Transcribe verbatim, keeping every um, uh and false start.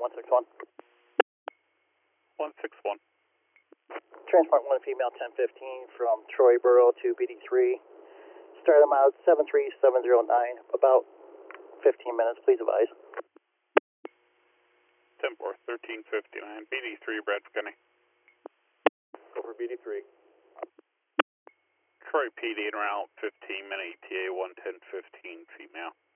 one six one. one six one. Transport one female ten fifteen from Troy Borough to B D three. Start them out seven three seven zero nine, about fifteen minutes, please advise. ten four, thirteen fifty-nine, B D three, Bradford County. Over B D three. Troy P D en route, fifteen minute E T A, one ten fifteen, female.